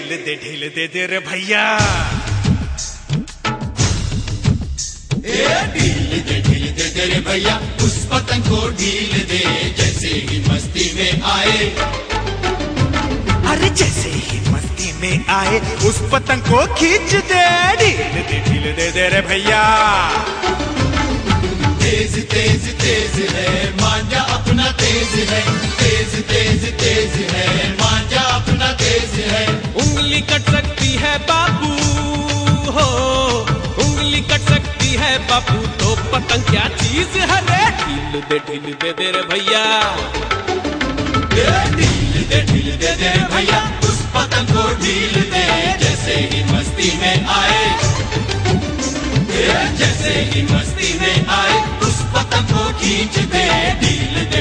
ढील दे रे भैया। ढील दे रे भैया, उस पतंग को ढील दे जैसे ही मस्ती में आए। अरे जैसे ही मस्ती में आए उस पतंग को खींच दे। ढील दे रे भैया। तेज तेज तेज है मांझा अपना तेज है, तेज तेज तेज है मांझा अपना तेज है। उंगली कट सकती है बाबू हो, उंगली कट सकती है बाबू, तो पतंग क्या चीज है रे। ढील दे रे भैया। ढील दे रे भैया, उस पतंग को ढील दे जैसे ही मस्ती में आए। जैसे ही मस्ती में आए उस पतंग को खींच दे। ढील